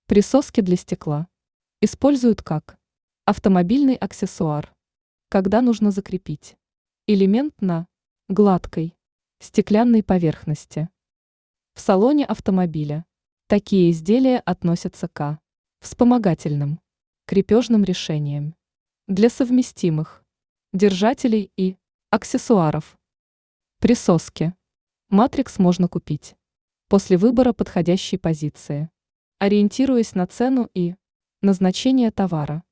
Присоски для стекла. Используют как автомобильный аксессуар, когда нужно закрепить элемент на гладкой стеклянной поверхности. В салоне автомобиля такие изделия относятся к вспомогательным крепежным решениям для совместимых держателей и аксессуаров. Присоски. Матрикс можно купить после выбора подходящей позиции, ориентируясь на цену и назначение товара.